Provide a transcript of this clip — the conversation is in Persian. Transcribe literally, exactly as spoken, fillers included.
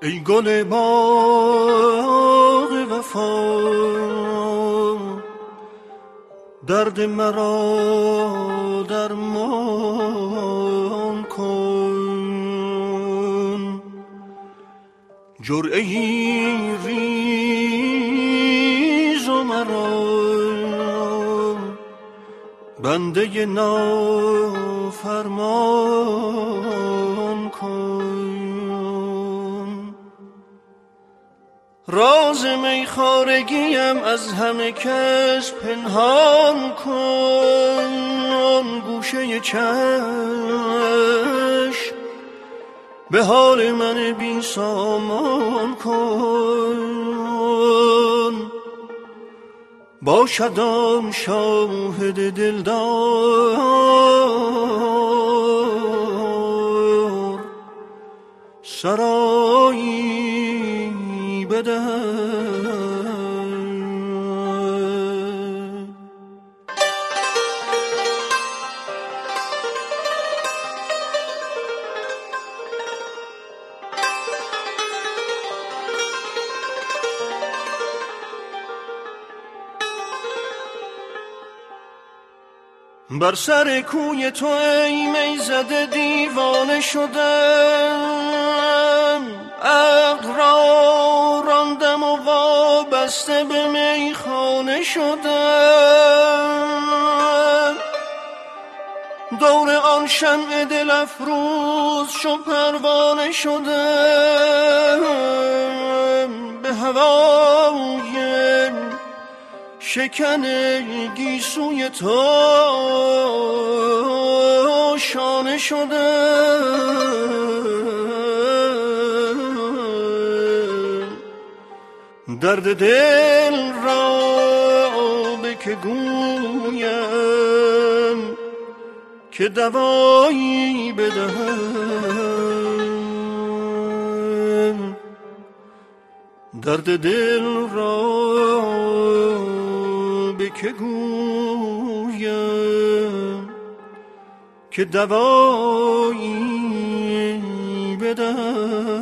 ای گل باغ وفا درد مرا درمان کن، جرعه ای ریز و مرا بنده نافرمان کن. راز میخارگیم از همه کس پنهان کن، گوشه چشم به حال من بی سامان کن. باشدم شاهد دلدار سرایی بده. بر سر کوی تو ای می زده دیوانه شدم، عقل را راندم و وابسته به میخانه شدم. دور آن شمع دل افروز شو پروانه شدم، به هوای شکن گیسوی تو شانه شدم. درد دل را به که گویم که دوایی بدهم. درد دل را که گویم که دوایی بدم.